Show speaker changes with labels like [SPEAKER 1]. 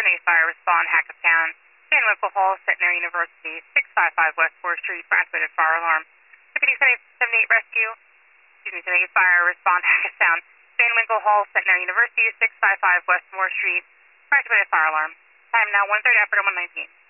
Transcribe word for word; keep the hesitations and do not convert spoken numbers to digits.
[SPEAKER 1] seven eight Fire, respond, Hackettstown, Van Winkle Hall, Centenary University, six five five West fourth Street, for activated fire alarm. Deputy seven eight Rescue, excuse me, seven eight Fire, respond, Hackettstown, Van Winkle Hall, Centenary University, six five five West fourth Street, for activated fire alarm. Time now one thirty after one nineteen.